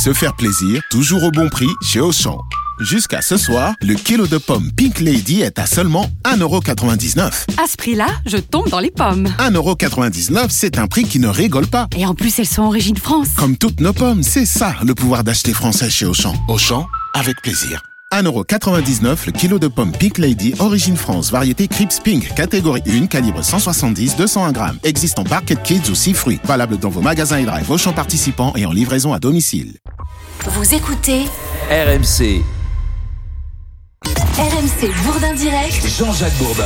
Se faire plaisir, toujours au bon prix chez Auchan. Jusqu'à ce soir, le kilo de pommes Pink Lady est à seulement 1,99€. À ce prix-là, je tombe dans les pommes. 1,99€, c'est un prix qui ne rigole pas. Et en plus, elles sont origine France. Comme toutes nos pommes, c'est ça le pouvoir d'acheter français chez Auchan. Auchan, avec plaisir. 1,99€ le kilo de pommes Pink Lady, origine France, variété Crips Pink, catégorie 1, calibre 170-201 grammes. Existe en Barquette Kids ou 6 fruits. Valable dans vos magasins et drive Auchan participants et en livraison à domicile. Vous écoutez RMC. RMC Bourdin Direct. Jean-Jacques Bourdin.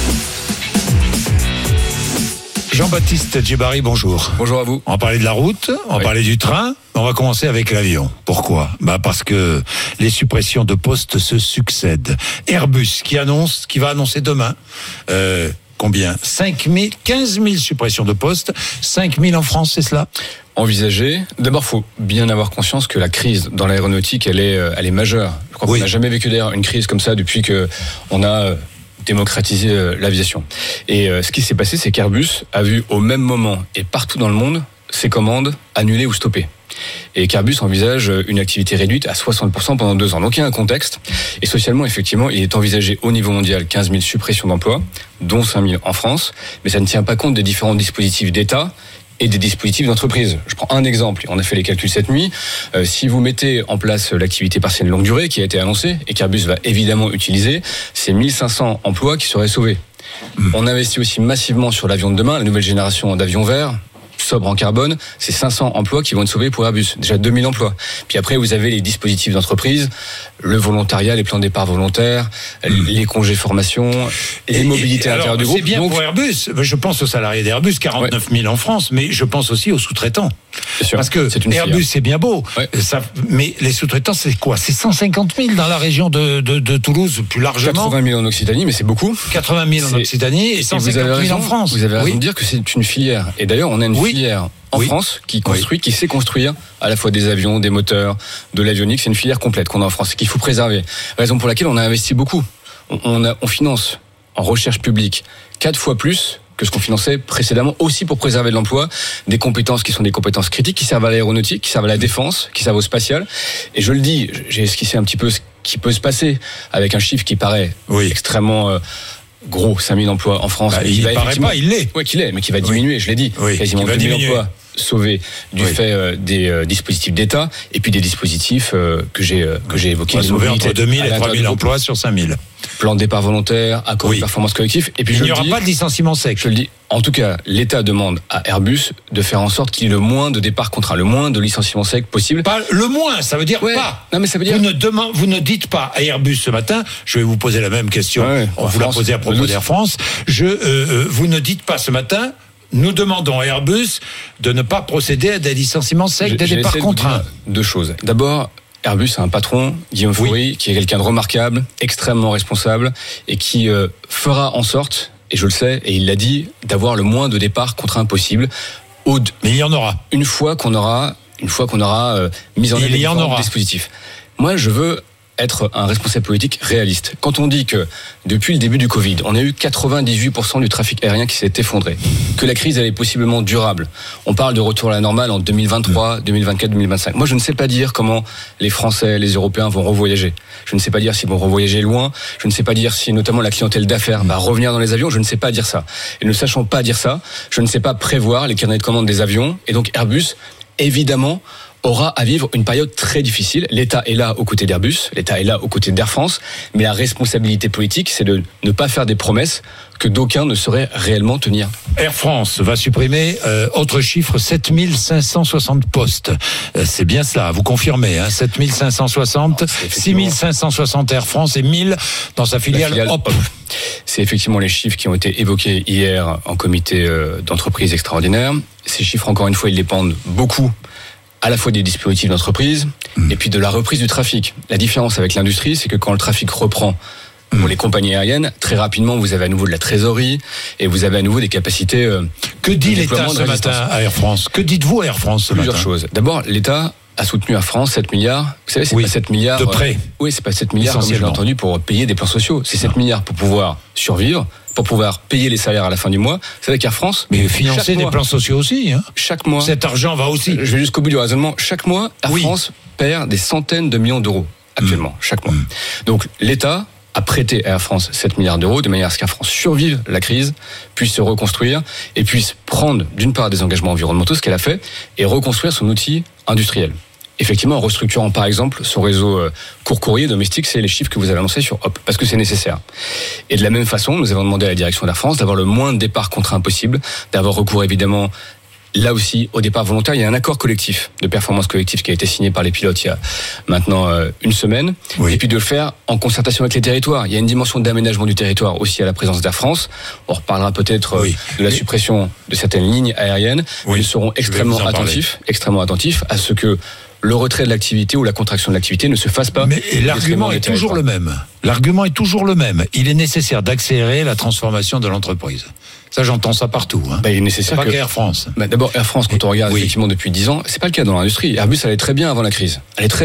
Jean-Baptiste Djebari, bonjour. Bonjour à vous. On va parler de la route, on va parler du train, on va commencer avec l'avion. Pourquoi ? Parce que les suppressions de postes se succèdent. Airbus qui va annoncer demain, combien ? 15 000 suppressions de postes, 5 000 en France, c'est cela ? Envisager. D'abord, faut bien avoir conscience que la crise dans l'aéronautique, elle est majeure. Je crois qu'on n'a jamais vécu d'ailleurs une crise comme ça depuis que on a démocratiser l'aviation. Et ce qui s'est passé, c'est qu'Airbus a vu au même moment et partout dans le monde ses commandes annulées ou stoppées. Et qu'Airbus envisage une activité réduite à 60% pendant 2 ans. Donc il y a un contexte. Et socialement, effectivement, il est envisagé au niveau mondial 15 000 suppressions d'emplois, dont 5 000 en France. Mais ça ne tient pas compte des différents dispositifs d'État et des dispositifs d'entreprise. Je prends un exemple, on a fait les calculs cette nuit. Si vous mettez en place l'activité partielle longue durée qui a été annoncée et qu'Airbus va évidemment utiliser, c'est 1500 emplois qui seraient sauvés. On investit aussi massivement sur l'avion de demain, la nouvelle génération d'avions verts, sobre en carbone, c'est 500 emplois qui vont être sauvés pour Airbus. Déjà 2000 emplois. Puis après, vous avez les dispositifs d'entreprise, le volontariat, les plans de départ volontaires, les congés formation, les mobilités à l'intérieur du groupe. C'est bien pour Airbus. Je pense aux salariés d'Airbus, 49 000 en France, mais je pense aussi aux sous-traitants. Parce que Airbus, c'est bien beau. Mais les sous-traitants, c'est quoi ? C'est 150 000 dans la région de Toulouse, plus largement. 80 000 en Occitanie, mais c'est beaucoup. 80 000 en Occitanie et 150 000 en France. Vous avez raison de dire que c'est une filière. Et d'ailleurs, on a une filière en France qui sait construire à la fois des avions, des moteurs, de l'avionique. C'est une filière complète qu'on a en France, qu'il faut préserver. Raison pour laquelle on a investi beaucoup. On finance en recherche publique 4 fois plus que ce qu'on finançait précédemment, aussi pour préserver de l'emploi, des compétences qui sont des compétences critiques, qui servent à l'aéronautique, qui servent à la défense, qui servent au spatial. Et je le dis, j'ai esquissé un petit peu ce qui peut se passer avec un chiffre qui paraît extrêmement gros, 5 000 emplois en France. Il ne paraît pas, il l'est. Oui, qu'il est, mais qui va diminuer, je l'ai dit. Quasiment 2 000 emplois sauvés du fait des dispositifs d'État et puis des dispositifs que j'ai évoqués. On va sauver entre 2 000 et 3 000 emplois sur 5 000. Plan de départ volontaire, accord de performance collectif. Et puis il n'y aura pas de licenciement sec. Je le dis. En tout cas, l'État demande à Airbus de faire en sorte qu'il y ait le moins de départs contraints, le moins de licenciements secs possible. Pas le moins, ça veut dire pas. Non, mais ça veut dire. Vous ne dites pas à Airbus ce matin, je vais vous poser la même question, on vous l'a posée à propos d'Air France, vous ne dites pas ce matin, nous demandons à Airbus de ne pas procéder à des licenciements secs, des départs contraints. 2 choses. D'abord, Airbus a un patron, Guillaume Faury, qui est quelqu'un de remarquable, extrêmement responsable, et qui fera en sorte, et je le sais, et il l'a dit, d'avoir le moins de départs contraints possible. Mais il y en aura. Une fois qu'on aura mis en œuvre les différents dispositifs. Moi, je veux être un responsable politique réaliste. Quand on dit que depuis le début du Covid, on a eu 98% du trafic aérien qui s'est effondré, que la crise elle est possiblement durable, on parle de retour à la normale en 2023, 2024, 2025. Moi, je ne sais pas dire comment les Français, les Européens vont revoyager. Je ne sais pas dire s'ils vont revoyager loin. Je ne sais pas dire si notamment la clientèle d'affaires va revenir dans les avions. Je ne sais pas dire ça. Et ne sachant pas dire ça, je ne sais pas prévoir les carnets de commande des avions. Et donc Airbus, évidemment, aura à vivre une période très difficile. L'État est là aux côtés d'Airbus, l'État est là aux côtés d'Air France, mais la responsabilité politique, c'est de ne pas faire des promesses que d'aucuns ne sauraient réellement tenir. Air France va supprimer, autre chiffre, 7 560 postes. C'est bien cela, vous confirmez, 7 560, 6 560 Air France et 1000 dans sa filiale Hop. C'est effectivement les chiffres qui ont été évoqués hier en comité d'entreprise extraordinaire. Ces chiffres, encore une fois, ils dépendent beaucoup à la fois des dispositifs d'entreprise et puis de la reprise du trafic. La différence avec l'industrie, c'est que quand le trafic reprend pour les compagnies aériennes, très rapidement, vous avez à nouveau de la trésorerie et vous avez à nouveau des capacités. Que dit l'État ce matin à Air France ? Que dites-vous à Air France ce matin ? Plusieurs choses. D'abord, l'État a soutenu Air France 7 milliards. Vous savez, c'est pas 7 milliards... de prêts. Oui, c'est pas 7 milliards, comme je l'ai entendu, pour payer des plans sociaux. C'est 7 milliards pour pouvoir survivre, pour pouvoir payer les salaires à la fin du mois. C'est avec Air France. Mais financer des plans sociaux aussi. Hein. Chaque mois. Cet argent va aussi. Je vais jusqu'au bout du raisonnement. Chaque mois, Air France perd des centaines de millions d'euros actuellement, chaque mois. Donc l'État a prêté à Air France 7 milliards d'euros de manière à ce qu'Air France survive la crise, puisse se reconstruire et puisse prendre d'une part des engagements environnementaux, ce qu'elle a fait, et reconstruire son outil industriel. Effectivement, en restructurant par exemple son réseau court courrier domestique, c'est les chiffres que vous avez annoncés sur Hop, parce que c'est nécessaire. Et de la même façon, nous avons demandé à la direction d'Air France d'avoir le moins de départs contraints possible, d'avoir recours évidemment là aussi au départ volontaire. Il y a un accord collectif de performance collective qui a été signé par les pilotes il y a maintenant une semaine, et puis de le faire en concertation avec les territoires. Il y a une dimension d'aménagement du territoire aussi à la présence d'Air France. On reparlera peut-être de la suppression de certaines lignes aériennes. Nous serons extrêmement attentifs à ce que le retrait de l'activité ou la contraction de l'activité ne se fasse pas. Mais l'argument est toujours le même. L'argument est toujours le même. Il est nécessaire d'accélérer la transformation de l'entreprise. Ça, j'entends ça partout. Hein. Il est nécessaire pas qu'Air France. D'abord, Air France, quand on regarde effectivement depuis 10 ans, c'est pas le cas dans l'industrie. Airbus allait très bien avant la crise.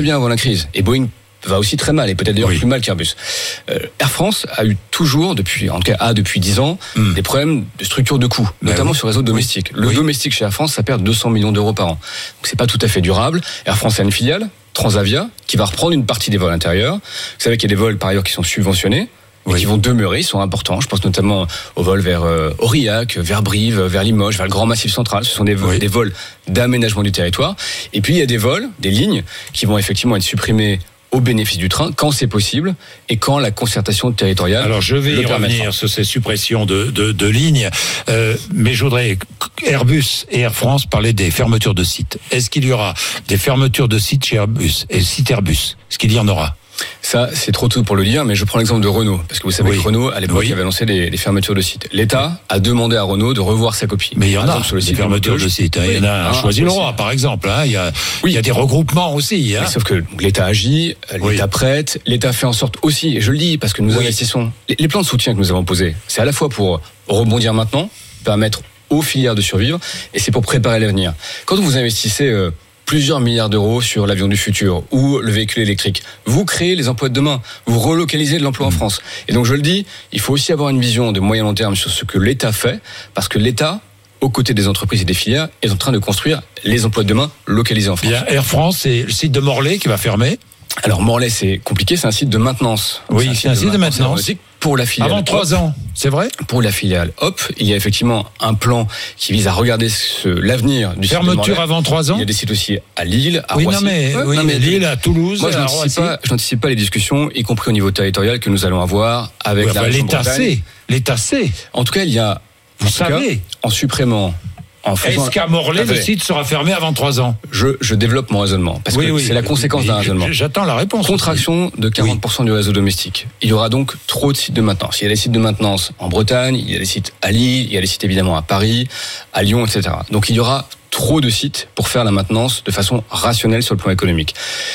Et Boeing va aussi très mal, et peut-être d'ailleurs plus mal qu'Airbus. Air France a eu toujours, depuis 10 ans, des problèmes de structure de coûts, notamment sur le réseau domestique. Le domestique chez Air France, ça perd 200 millions d'euros par an. Donc c'est pas tout à fait durable. Air France a une filiale, Transavia, qui va reprendre une partie des vols intérieurs. Vous savez qu'il y a des vols par ailleurs qui sont subventionnés, et qui vont demeurer, ils sont importants. Je pense notamment aux vols vers Aurillac, vers Brive, vers Limoges, vers le Grand Massif Central. Ce sont des vols d'aménagement du territoire. Et puis il y a des vols, des lignes, qui vont effectivement être supprimées au bénéfice du train, quand c'est possible et quand la concertation territoriale. Alors je vais y revenir sur ces suppressions de lignes, mais je voudrais Airbus et Air France parler des fermetures de sites. Est-ce qu'il y aura des fermetures de sites chez Airbus et site Airbus? Est-ce qu'il y en aura? Ça, c'est trop tôt pour le dire, mais je prends l'exemple de Renault, parce que vous savez que Renault, à l'époque, avait annoncé des fermetures de sites. L'État a demandé à Renault de revoir sa copie. Mais il y en a sur le site des fermetures de sites. Il y en a Choisy-le-Roi, par exemple. Il y a des regroupements aussi. Mais sauf que l'État agit, l'État prête, l'État fait en sorte aussi, et je le dis parce que nous investissons. Les plans de soutien que nous avons posés, c'est à la fois pour rebondir maintenant, permettre aux filières de survivre, et c'est pour préparer l'avenir. Quand vous investissez plusieurs milliards d'euros sur l'avion du futur ou le véhicule électrique, vous créez les emplois de demain, vous relocalisez de l'emploi en France. Et donc je le dis, il faut aussi avoir une vision de moyen long terme sur ce que l'État fait, parce que l'État, aux côtés des entreprises et des filières, est en train de construire les emplois de demain localisés en France. Bien, Air France, c'est le site de Morlaix qui va fermer. Alors Morlaix, c'est compliqué, c'est un site de maintenance. Oui, c'est un site de maintenance. Pour la filiale avant 3 ans, c'est vrai? Pour la filiale Hop, il y a effectivement un plan qui vise à regarder l'avenir du site de Morlaix. Fermeture avant 3 ans? Il y a des sites aussi à Lille, à Roissy. Lille, à Toulouse, moi, à Roissy. Je n'anticipe pas les discussions, y compris au niveau territorial, que nous allons avoir avec la région Bretagne. L'État sait. En tout cas, il y a... Vous savez. En supprimant... Est-ce qu'à Morlaix, le site sera fermé avant 3 ans? Je développe mon raisonnement, parce que c'est la conséquence d'un raisonnement. J'attends la réponse. Contraction de 40% du réseau domestique. Il y aura donc trop de sites de maintenance. Il y a des sites de maintenance en Bretagne, il y a des sites à Lille, il y a des sites évidemment à Paris, à Lyon, etc. Donc il y aura trop de sites pour faire la maintenance de façon rationnelle sur le plan économique.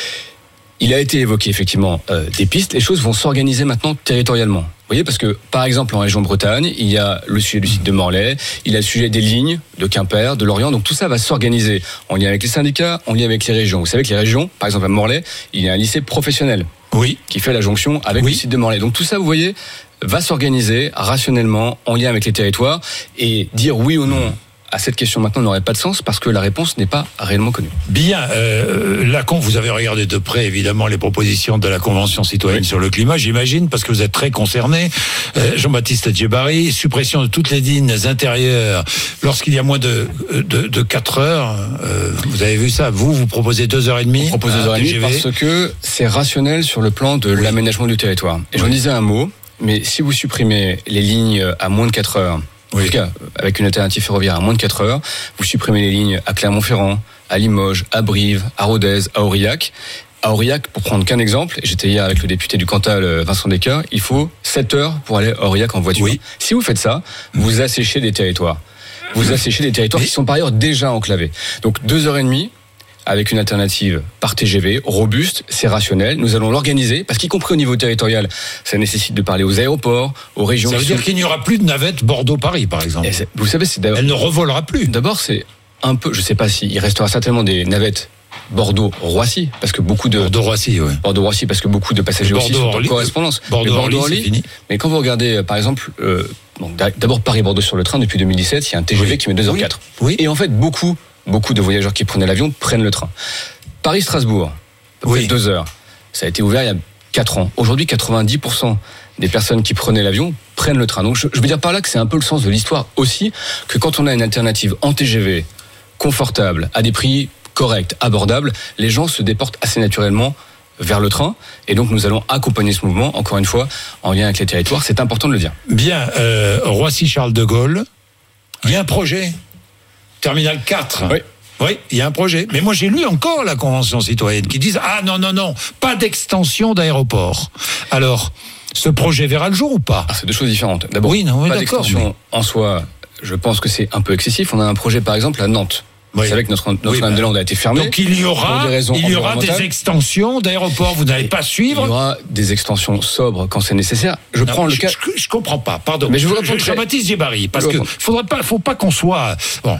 Il a été évoqué effectivement des pistes. Les choses vont s'organiser maintenant territorialement. Vous voyez, parce que par exemple en région Bretagne, il y a le sujet du site de Morlaix, il y a le sujet des lignes de Quimper, de Lorient. Donc tout ça va s'organiser en lien avec les syndicats, en lien avec les régions. Vous savez que les régions, par exemple à Morlaix, il y a un lycée professionnel qui fait la jonction avec le site de Morlaix. Donc tout ça, vous voyez, va s'organiser rationnellement en lien avec les territoires, et dire oui ou non à cette question maintenant n'aurait pas de sens parce que la réponse n'est pas réellement connue. Bien, vous avez regardé de près évidemment les propositions de la Convention citoyenne sur le climat, j'imagine, parce que vous êtes très concerné. Jean-Baptiste Djebari, suppression de toutes les lignes intérieures lorsqu'il y a moins de 4 heures. Vous avez vu ça, vous proposez 2h30. On propose 2h30 parce que c'est rationnel sur le plan de l'aménagement du territoire. Et j'en disais un mot, mais si vous supprimez les lignes à moins de 4 heures, en tout cas, avec une alternative ferroviaire à moins de 4 heures, vous supprimez les lignes à Clermont-Ferrand, à Limoges, à Brive, à Rodez, à Aurillac. À Aurillac, pour prendre qu'un exemple, et j'étais hier avec le député du Cantal, Vincent Descoeur, il faut 7 heures pour aller à Aurillac en voiture. Si vous faites ça, vous asséchez des territoires. Vous asséchez des territoires qui sont par ailleurs déjà enclavés. Donc 2h30, avec une alternative par TGV, robuste, c'est rationnel. Nous allons l'organiser, parce qu'y compris au niveau territorial, ça nécessite de parler aux aéroports, aux régions. Ça veut dire qu'il n'y aura plus de navette Bordeaux-Paris, par exemple. Vous savez, c'est d'abord... Elle ne revolera plus. D'abord, c'est un peu... Je ne sais pas s'il restera certainement des navettes Bordeaux-Roissy, parce que beaucoup de Bordeaux-Roissy, oui. Bordeaux-Roissy, parce que beaucoup de passagers aussi sont en correspondance. Bordeaux-Orly, c'est fini. Mais quand vous regardez, par exemple, d'abord Paris-Bordeaux sur le train depuis 2017, il y a un TGV qui met 2h04. Oui. Et en fait, beaucoup de voyageurs qui prenaient l'avion prennent le train. Paris-Strasbourg, à peu près 2 heures. Ça a été ouvert il y a 4 ans. Aujourd'hui, 90% des personnes qui prenaient l'avion prennent le train. Donc je veux dire par là que c'est un peu le sens de l'histoire aussi, que quand on a une alternative en TGV, confortable, à des prix corrects, abordables, les gens se déportent assez naturellement vers le train. Et donc nous allons accompagner ce mouvement, encore une fois, en lien avec les territoires. C'est important de le dire. Bien, Roissy-Charles de Gaulle, il y a un projet. Terminal 4. Oui, il y a un projet. Mais moi, j'ai lu encore la Convention citoyenne qui dit « Ah non, pas d'extension d'aéroport ». Alors, ce projet verra le jour ou pas ? C'est 2 choses différentes. D'abord, pas d'extension en soi, je pense que c'est un peu excessif. On a un projet, par exemple, à Nantes. Vous savez que Notre-Dame-des-Landes a été fermée. Donc il y aura des extensions d'aéroports, vous n'allez pas suivre. Il y aura des extensions sobres quand c'est nécessaire. Je comprends pas, pardon. Mais je vous réponds Jean-Baptiste Djebari, parce que faut pas qu'on soit... Bon,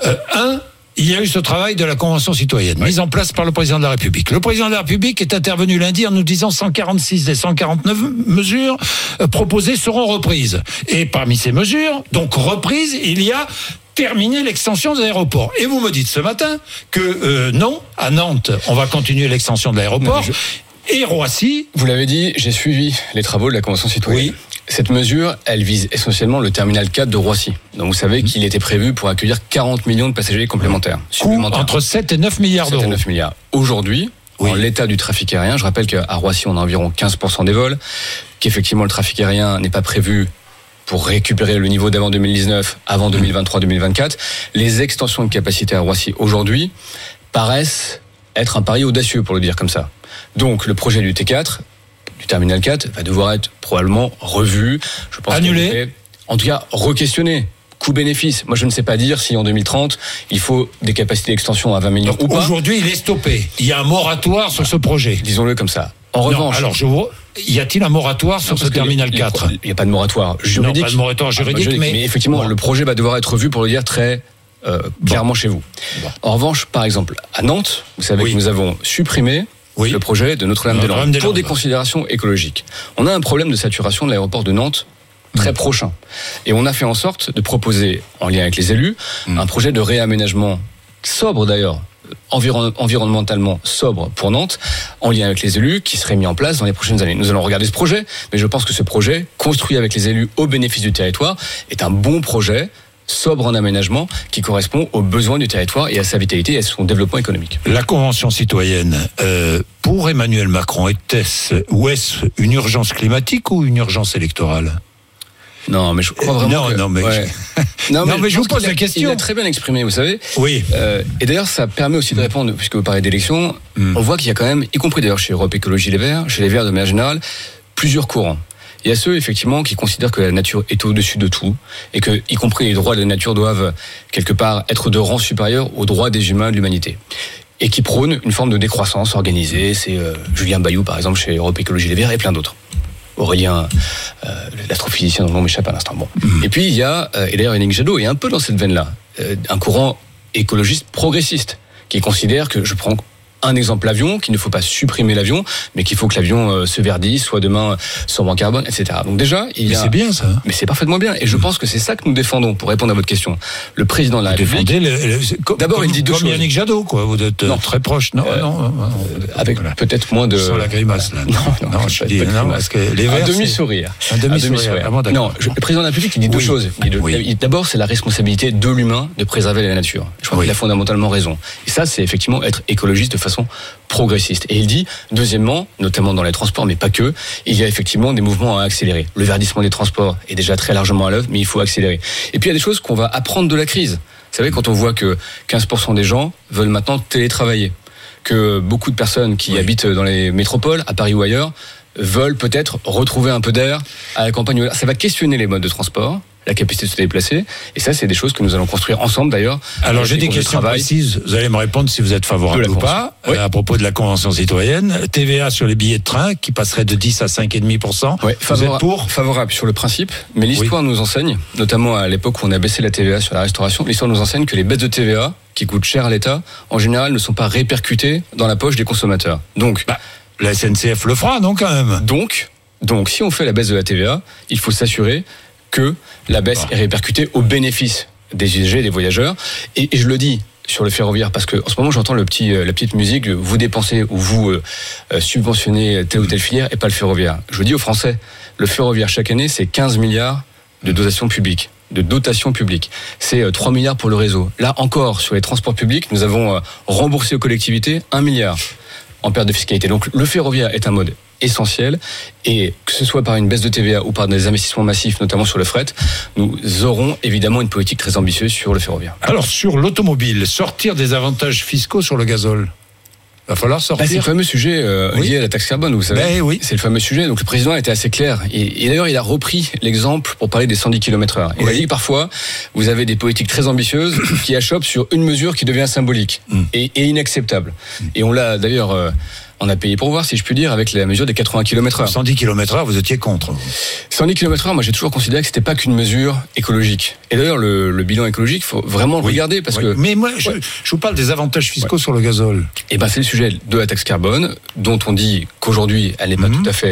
il y a eu ce travail de la Convention citoyenne, mise en place par le président de la République. Le président de la République est intervenu lundi en nous disant 146 des 149 mesures proposées seront reprises. Et parmi ces mesures, donc reprises, il y a terminer l'extension de l'aéroport. Et vous me dites ce matin que non, à Nantes, on va continuer l'extension de l'aéroport. Et Roissy... Vous l'avez dit, j'ai suivi les travaux de la Convention citoyenne. Oui. Cette mesure, elle vise essentiellement le terminal 4 de Roissy. Donc vous savez qu'il était prévu pour accueillir 40 millions de passagers complémentaires. Entre 7 et 9 milliards d'euros. 7 et 9 milliards. Aujourd'hui, en l'état du trafic aérien, je rappelle qu'à Roissy, on a environ 15% des vols, qu'effectivement le trafic aérien n'est pas prévu pour récupérer le niveau d'avant 2019, avant 2023-2024. Les extensions de capacité à Roissy aujourd'hui paraissent être un pari audacieux, pour le dire comme ça. Donc le projet du T4, du terminal 4, va devoir être probablement revu. Je pense annulé. En tout cas, re-questionné. Coût-bénéfice. Moi, je ne sais pas dire si en 2030, il faut des capacités d'extension à 20 millions ou pas. Aujourd'hui, il est stoppé. Il y a un moratoire sur ce projet. Disons-le comme ça. En revanche... Alors, y a-t-il un moratoire sur ce terminal 4 ? Il n'y a pas de moratoire juridique. Non, pas de moratoire juridique, mais effectivement, le projet va devoir être revu, pour le dire très clairement chez vous. En revanche, par exemple, à Nantes, vous savez que nous avons supprimé le projet de Notre-Dame-des-Landes pour des considérations écologiques. On a un problème de saturation de l'aéroport de Nantes très prochain. Et on a fait en sorte de proposer, en lien avec les élus, un projet de réaménagement sobre d'ailleurs, environnementalement sobre pour Nantes, en lien avec les élus, qui serait mis en place dans les prochaines années. Nous allons regarder ce projet, mais je pense que ce projet, construit avec les élus au bénéfice du territoire, est un bon projet, sobre en aménagement, qui correspond aux besoins du territoire et à sa vitalité et à son développement économique. La Convention citoyenne, pour Emmanuel Macron, est-ce une urgence climatique ou une urgence électorale ? Non, mais je crois vraiment mais je vous pose la question. Il a très bien exprimé, vous savez. Oui. Et d'ailleurs, ça permet aussi de répondre, puisque vous parlez d'élections, on voit qu'il y a quand même, y compris d'ailleurs chez Europe Écologie Les Verts, chez les Verts de manière générale, plusieurs courants. Il y a ceux, effectivement, qui considèrent que la nature est au-dessus de tout, et que, y compris les droits de la nature, doivent, quelque part, être de rang supérieur aux droits des humains, de l'humanité. Et qui prônent une forme de décroissance organisée. C'est Julien Bayou, par exemple, chez Europe Écologie Les Verts, et plein d'autres. Aurélien, l'astrophysicien dont le nom m'échappe à l'instant. Bon. Et puis il y a, et d'ailleurs Yannick Jadot est un peu dans cette veine-là, un courant écologiste progressiste qui considère que, je prends un exemple, l'avion, qu'il ne faut pas supprimer l'avion, mais qu'il faut que l'avion se verdisse, soit demain sobre en carbone, etc. Donc déjà, c'est bien ça. Mais c'est parfaitement bien, et je pense que c'est ça que nous défendons, pour répondre à votre question. Le président de la République... D'abord, il dit deux choses. Comme Yannick Jadot, quoi. Vous êtes très proche, non, avec peut-être moins de... Sur la grimace, là. Non, je dis, non, parce que les Verts... Un demi-sourire. Un demi-sourire. Ah bon, non, le président de la République, il dit deux choses. D'abord, c'est la responsabilité de l'humain de préserver la nature. Je crois qu'il a fondamentalement raison. Et ça, c'est effectivement être écologiste de façon progressiste. Et il dit, deuxièmement, notamment dans les transports, mais pas que, il y a effectivement des mouvements à accélérer. Le verdissement des transports est déjà très largement à l'œuvre, mais il faut accélérer. Et puis il y a des choses qu'on va apprendre de la crise. Vous savez, quand on voit que 15% des gens veulent maintenant télétravailler, que beaucoup de personnes qui habitent dans les métropoles, à Paris ou ailleurs, veulent peut-être retrouver un peu d'air à la campagne. Ça va questionner les modes de transport, la capacité de se déplacer, et ça, c'est des choses que nous allons construire ensemble d'ailleurs. Alors j'ai des questions précises, vous allez me répondre si vous êtes favorable ou pas, à propos de la Convention citoyenne. TVA sur les billets de train qui passerait de 10 à 5,5%. Vous êtes pour ? Favorable sur le principe, mais l'histoire nous enseigne, notamment à l'époque où on a baissé la TVA sur la restauration, l'histoire nous enseigne que les baisses de TVA qui coûtent cher à l'État, en général, ne sont pas répercutés dans la poche des consommateurs. Donc, la SNCF le fera, non, quand même. Donc, si on fait la baisse de la TVA, il faut s'assurer que la baisse est répercutée au bénéfice des usagers et des voyageurs. Et je le dis sur le ferroviaire, parce que en ce moment j'entends la petite musique, vous dépensez ou vous subventionnez telle ou telle filière et pas le ferroviaire. Je le dis aux Français, le ferroviaire chaque année c'est 15 milliards de dotation publique. C'est 3 milliards pour le réseau. Là encore, sur les transports publics, nous avons remboursé aux collectivités 1 milliard en perte de fiscalité. Donc le ferroviaire est un mode essentiel, et que ce soit par une baisse de TVA ou par des investissements massifs, notamment sur le fret, nous aurons évidemment une politique très ambitieuse sur le ferroviaire. Alors sur l'automobile, sortir des avantages fiscaux sur le gazole, va falloir sortir. C'est le fameux sujet lié à la taxe carbone, vous savez. Oui. C'est le fameux sujet. Donc le président a été assez clair. Et d'ailleurs, il a repris l'exemple pour parler des 110 km/h. Il a dit que parfois, vous avez des politiques très ambitieuses qui achoppent sur une mesure qui devient symbolique et inacceptable. Et on l'a d'ailleurs... on a payé pour voir, si je puis dire, avec la mesure des 80 km/h. 110 km/h, vous étiez contre. 110 km/h, moi j'ai toujours considéré que c'était pas qu'une mesure écologique. Et d'ailleurs, le bilan écologique, faut vraiment le regarder parce que. Mais moi, je vous parle des avantages fiscaux sur le gazole. Et c'est le sujet de la taxe carbone, dont on dit qu'aujourd'hui, elle n'est pas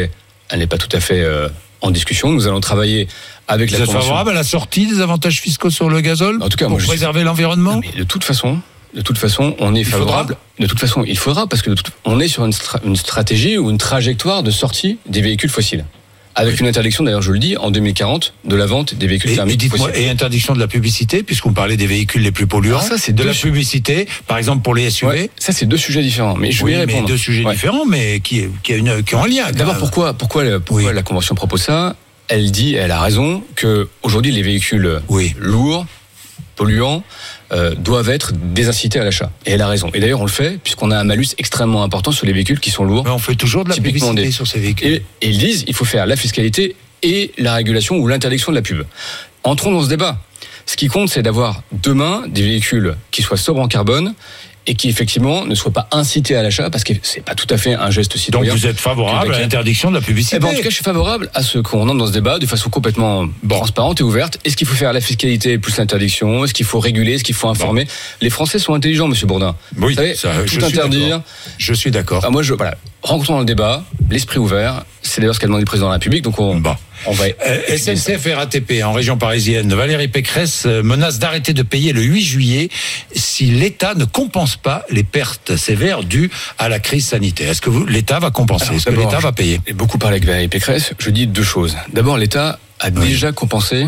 tout à fait en discussion. Nous allons travailler avec la Convention. Vous êtes favorable à la sortie des avantages fiscaux sur le gazole, en tout cas, pour préserver l'environnement? De toute façon, on est favorable. De toute façon, il faudra, parce que on est sur une stratégie ou une trajectoire de sortie des véhicules fossiles. Avec une interdiction, d'ailleurs, je le dis, en 2040, de la vente des véhicules thermiques fossiles. Et interdiction de la publicité, puisqu'on parlait des véhicules les plus polluants. Alors ça, c'est de la publicité, par exemple pour les SUV. Ouais, ça, c'est deux sujets différents. Mais je vais y répondre. Mais deux sujets différents, mais qui ont un lien. D'abord, pourquoi la Convention propose ça? Elle a raison que aujourd'hui les véhicules lourds, polluants, doivent être désincités à l'achat. Et elle a raison. Et d'ailleurs, on le fait, puisqu'on a un malus extrêmement important sur les véhicules qui sont lourds. Mais on fait toujours de la publicité sur ces véhicules. Et ils disent, il faut faire la fiscalité et la régulation ou l'interdiction de la pub. Entrons dans ce débat. Ce qui compte, c'est d'avoir demain des véhicules qui soient sobres en carbone et qui effectivement ne soient pas incités à l'achat, parce que c'est pas tout à fait un geste citoyen. Donc vous êtes favorable à l'interdiction de la publicité? En tout cas, je suis favorable à ce qu'on entre dans ce débat de façon complètement transparente et ouverte. Est-ce qu'il faut faire la fiscalité plus l'interdiction? Est-ce qu'il faut réguler? Est-ce qu'il faut informer? Les Français sont intelligents, Monsieur Bourdin. Oui, vous savez, tout interdire. Je suis d'accord. Rencontrons dans le débat, l'esprit ouvert. C'est d'ailleurs ce qu'a demandé le président de la République. Donc on va. SNCF et RATP en région parisienne. Valérie Pécresse menace d'arrêter de payer le 8 juillet si l'État ne compense pas les pertes sévères dues à la crise sanitaire. Est-ce que l'État va compenser? Est-ce que l'État va payer? J'ai beaucoup parlé avec Valérie Pécresse. Je dis deux choses. D'abord, l'État a déjà compensé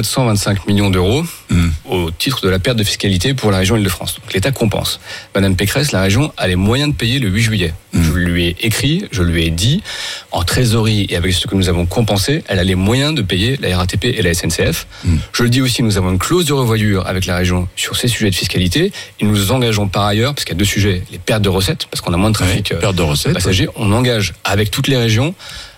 425 millions d'euros au titre de la perte de fiscalité pour la région Île-de-France. Donc l'État compense. Madame Pécresse, la région a les moyens de payer le 8 juillet. Je lui ai écrit, je lui ai dit, en trésorerie et avec ce que nous avons compensé, elle a les moyens de payer la RATP et la SNCF. Je le dis aussi, nous avons une clause de revoyure avec la région sur ces sujets de fiscalité. Et nous engageons par ailleurs, parce qu'il y a deux sujets, les pertes de recettes, parce qu'on a moins de trafic passagers, on engage avec toutes les régions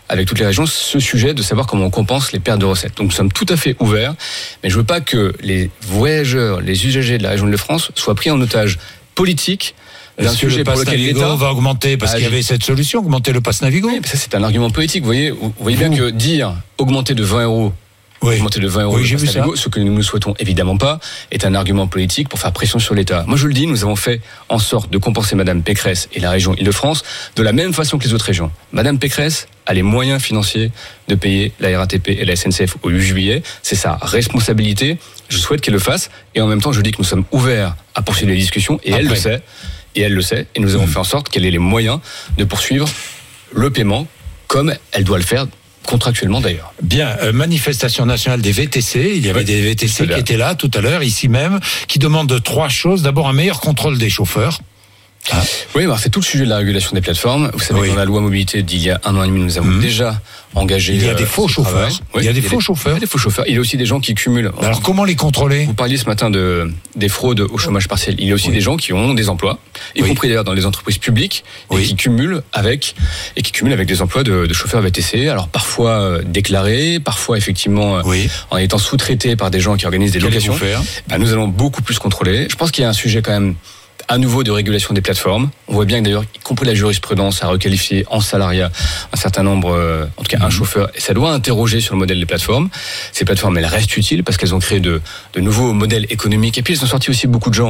ce sujet de savoir comment on compense les pertes de recettes. Donc nous sommes tout à fait ouverts, mais je veux pas que les voyageurs, les usagers de la région Île-de-France soient pris en otage politique d'un sujet pour lequel l'État va augmenter, parce qu'il y avait cette solution, augmenter le pass Navigo. Oui, mais ça c'est un argument politique, vous voyez bien que dire augmenter de 20 euros, augmenter de 20 euros le pass Navigo, ce que nous ne souhaitons évidemment pas, est un argument politique pour faire pression sur l'État. Moi je le dis, nous avons fait en sorte de compenser Madame Pécresse et la région Île-de-France de la même façon que les autres régions. Madame Pécresse a les moyens financiers de payer la RATP et la SNCF au 8 juillet. C'est sa responsabilité. Je souhaite qu'elle le fasse. Et en même temps, je dis que nous sommes ouverts à poursuivre les discussions. Et elle le sait. Et nous avons fait en sorte qu'elle ait les moyens de poursuivre le paiement comme elle doit le faire contractuellement d'ailleurs. Bien, manifestation nationale des VTC. Il y avait des VTC qui étaient là tout à l'heure, ici même, qui demandent trois choses. D'abord, un meilleur contrôle des chauffeurs. Oui, c'est tout le sujet de la régulation des plateformes. Vous savez, dans la loi mobilité d'il y a 1 an et demi, nous avons déjà engagé. Il y a des faux chauffeurs. Il y a des faux chauffeurs. Il y a des faux chauffeurs. Il y a aussi des gens qui cumulent. Alors comment les contrôler? Vous parliez ce matin des fraudes au chômage partiel. Il y a aussi des gens qui ont des emplois, y compris d'ailleurs dans les entreprises publiques, et qui cumulent avec des emplois de chauffeurs VTC. Alors parfois déclarés, parfois effectivement en étant sous-traités par des gens qui organisent des locations. Nous allons beaucoup plus contrôler. Je pense qu'il y a un sujet quand même à nouveau de régulation des plateformes. On voit bien que d'ailleurs, y compris la jurisprudence a requalifié en salariat un certain nombre, en tout cas un chauffeur, et ça doit interroger sur le modèle des plateformes. Ces plateformes, elles restent utiles parce qu'elles ont créé de nouveaux modèles économiques, et puis elles ont sorti aussi beaucoup de gens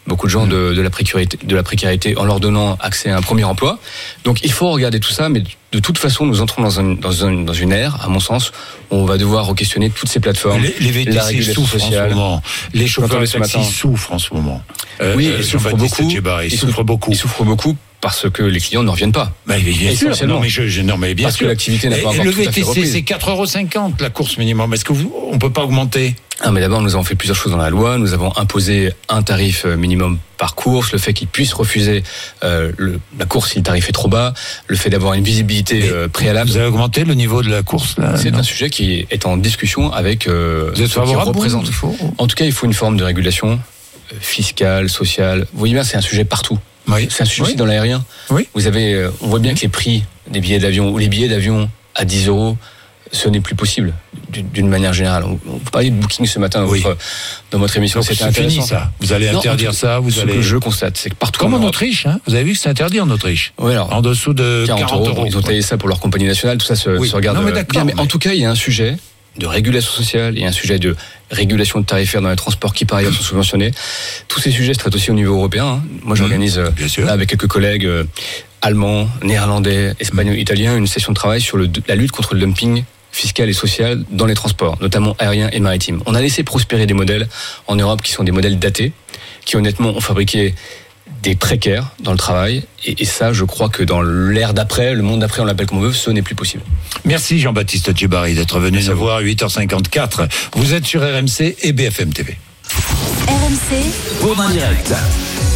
beaucoup de gens de la précarité en leur donnant accès à un premier emploi. Donc il faut regarder tout ça, mais de toute façon, nous entrons dans une ère, à mon sens, où on va devoir re-questionner toutes ces plateformes. Les VTC souffrent sociale. En ce moment. Les chauffeurs de taxi souffrent en ce moment. Oui, ils souffrent beaucoup. Ils souffrent beaucoup. Parce que les clients ne reviennent pas. Bien sûr. Non, mais bien parce sûr. Que l'activité n'a pas encore le tout à fait repris. VTC, c'est 4,50 € la course minimum. Est-ce qu'on peut pas augmenter? Mais d'abord, nous avons fait plusieurs choses dans la loi. Nous avons imposé un tarif minimum par course, le fait qu'ils puissent refuser la course si le tarif est trop bas, le fait d'avoir une visibilité préalable. Vous avez augmenté le niveau de la course là? C'est un sujet qui est en discussion avec vous êtes favorable, qui représentent. En tout cas, il faut une forme de régulation fiscale, sociale. Vous voyez bien, c'est un sujet partout. Oui. C'est un sujet aussi dans l'aérien. Oui. On voit bien que les prix des billets d'avion ou les billets d'avion à 10 €, ce n'est plus possible d'une manière générale. Vous parliez de Booking ce matin dans votre émission. Donc c'était intéressant. Fini ça. Vous allez interdire ça. Ce que je constate, c'est que partout. Comme en Autriche, hein. Vous avez vu que c'est interdit en Autriche. Oui, alors, en dessous de 40 €. Ils ont taillé ça pour leur compagnie nationale. Tout ça se regarde. Non, mais d'accord. Mais en tout cas, il y a un sujet de régulation sociale et un sujet de régulation de tarifaire dans les transports qui par ailleurs sont subventionnés. Tous ces sujets se traitent aussi au niveau européen. Hein. Moi j'organise là, avec quelques collègues allemands, néerlandais, espagnols, italiens une session de travail sur la lutte contre le dumping fiscal et social dans les transports, notamment aériens et maritimes. On a laissé prospérer des modèles en Europe qui sont des modèles datés, qui honnêtement ont fabriqué des précaires dans le travail, et ça, je crois que dans l'ère d'après, le monde d'après, on l'appelle comme on veut, ce n'est plus possible. Merci Jean-Baptiste Djebari d'être venu nous voir à 8h54. Vous êtes sur RMC et BFM TV. RMC Bourdin Direct.